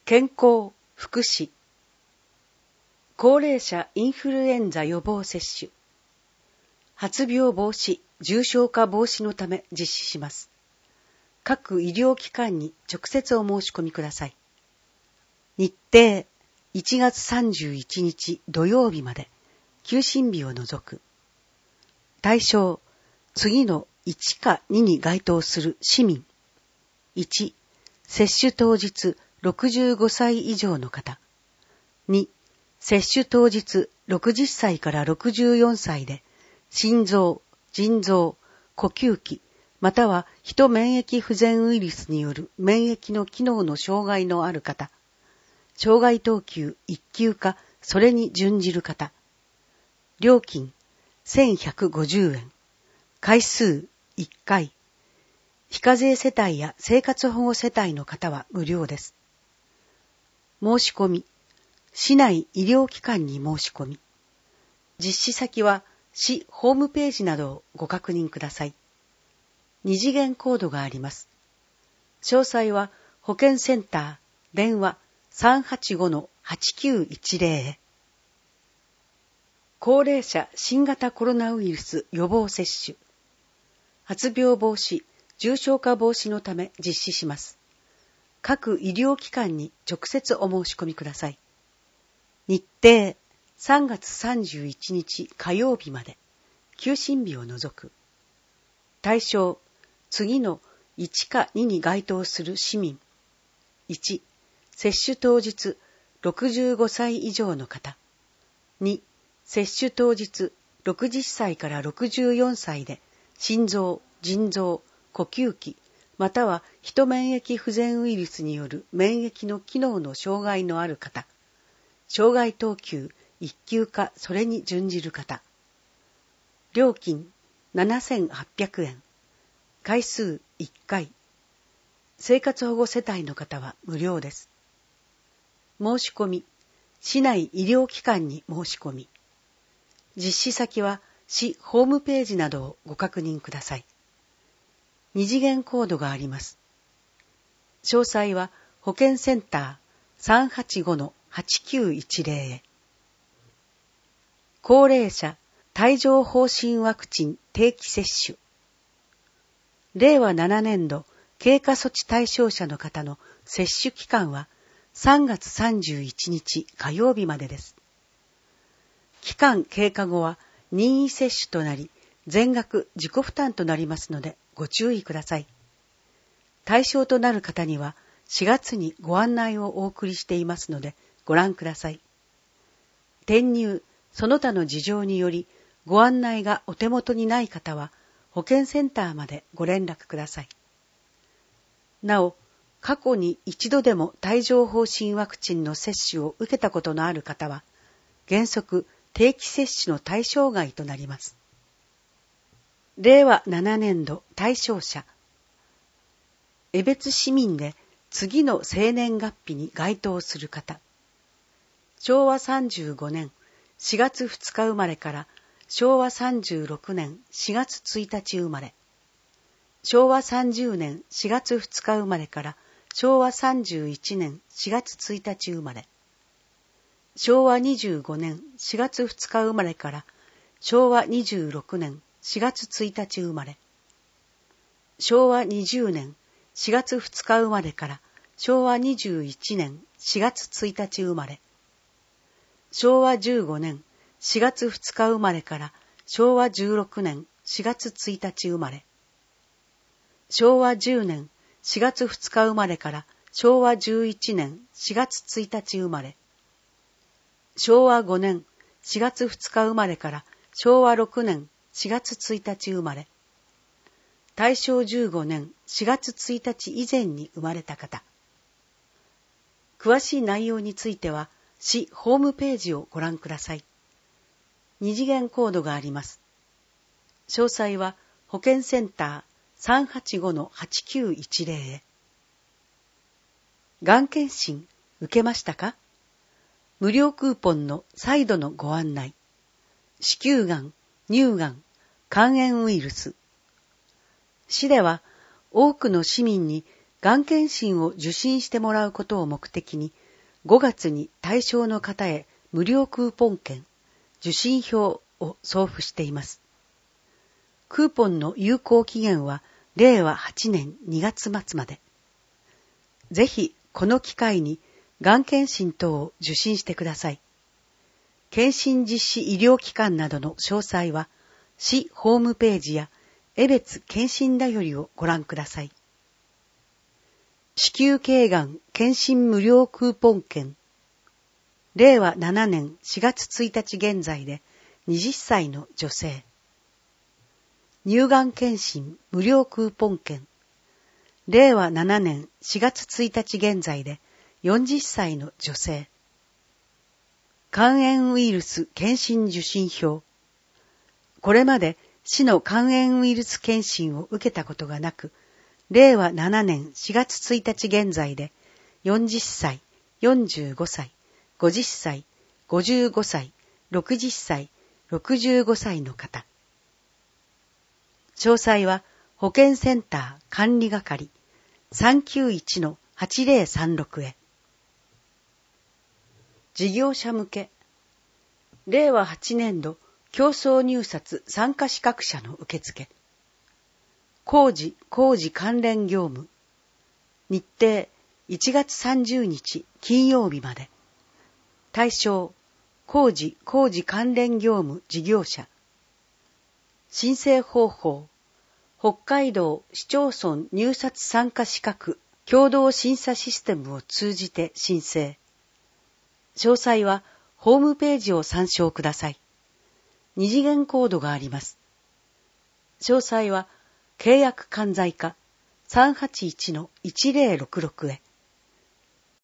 健康、福祉、高齢者インフルエンザ予防接種、発病防止、重症化防止のため実施します。各医療機関に直接お申し込みください。日程、1月31日土曜日まで、休診日を除く。対象、次の1か2に該当する市民。1、接種当日65歳以上の方。2、接種当日60歳から64歳で、心臓、腎臓、呼吸器、またはヒト免疫不全ウイルスによる免疫の機能の障害のある方。障害等級1級かそれに準じる方。料金1150円。回数1回。非課税世帯や生活保護世帯の方は無料です。申し込み。市内医療機関に申し込み。実施先は市ホームページなどをご確認ください。二次元コードがあります。詳細は保健センター電話 385-8910 へ。高齢者新型コロナウイルス予防接種。発病防止、重症化防止のため実施します。各医療機関に直接お申し込みください。日程、3月31日火曜日まで、休診日を除く。対象、次の1か2に該当する市民。1、接種当日65歳以上の方。2、接種当日60歳から64歳で、心臓、腎臓、呼吸器、またはヒト免疫不全ウイルスによる免疫の機能の障害のある方。障害等級1級かそれに準じる方。料金7800円。回数1回。生活保護世帯の方は無料です。申し込み。市内医療機関に申し込み。実施先は市ホームページなどをご確認ください。二次元コードがあります。詳細は保健センター 385-8910 へ。高齢者帯状疱疹ワクチン定期接種。令和7年度経過措置対象者の方の接種期間は3月31日火曜日までです。期間経過後は任意接種となり、全額自己負担となりますのでご注意ください。対象となる方には4月にご案内をお送りしていますのでご覧ください。転入、その他の事情によりご案内がお手元にない方は保健センターまでご連絡ください。なお、過去に一度でも帯状疱疹ワクチンの接種を受けたことのある方は原則定期接種の対象外となります。令和7年度対象者。江別市民で次の生年月日に該当する方。昭和35年4月2日生まれから昭和36年4月1日生まれ。昭和30年4月2日生まれから昭和31年4月1日生まれ。昭和25年4月2日生まれから昭和26年4月1日生まれ。昭和20年4月2日生まれから昭和21年4月1日生まれ。昭和15年4月2日生まれから昭和16年4月1日生まれ。昭和10年4月2日生まれから昭和11年4月1日生まれ。昭和5年4月2日生まれから昭和6年4月1日生まれ。大正15年4月1日以前に生まれた方。詳しい内容については市ホームページをご覧ください。二次元コードがあります。詳細は保健センター 385-8910 へ。がん検診受けましたか？無料クーポンの再度のご案内。子宮がん、乳がん、肝炎ウイルス。市では多くの市民にがん検診を受診してもらうことを目的に、5月に対象の方へ無料クーポン券、受診票を送付しています。クーポンの有効期限は令和8年2月末まで。ぜひこの機会にがん検診等を受診してください。検診実施医療機関などの詳細は市ホームページや江別検診だよりをご覧ください。子宮頸がん検診無料クーポン券。令和7年4月1日現在で20歳の女性。乳がん検診無料クーポン券。令和7年4月1日現在で40歳の女性。肝炎ウイルス検診受診票。これまで市の肝炎ウイルス検診を受けたことがなく、令和7年4月1日現在で40歳、45歳、50歳、55歳、60歳、65歳の方。詳細は保健センター管理係 391-8036 へ。事業者向け、令和8年度競争入札参加資格者の受付。工事関連業務。日程1月30日金曜日まで。対象、工事関連業務事業者。申請方法、北海道市町村入札参加資格共同審査システムを通じて申請。詳細はホームページを参照ください。二次元コードがあります。詳細は契約管財課 381-1066 へ。